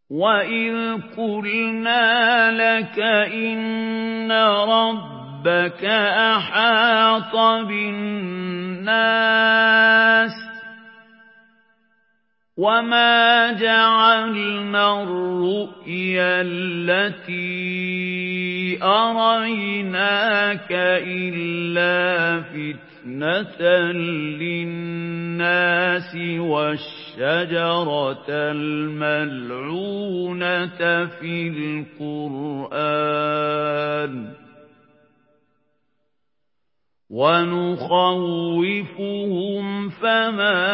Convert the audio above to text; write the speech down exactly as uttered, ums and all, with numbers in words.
وَإِذْ قُلْنَا لَكَ إِنَّ رَبَّكَ أَحَاطَ بِالنَّاسِ وَمَا جَعَلْنَا الرُّؤْيَا الَّتِي أَرَيْنَاكَ إِلَّا فِتْنَةً لِّلنَّاسِ وَالشَّجَرَةَ الْمَلْعُونَةَ فِي الْقُرْآنِ وَنُخَوِّفُهُمْ فَمَا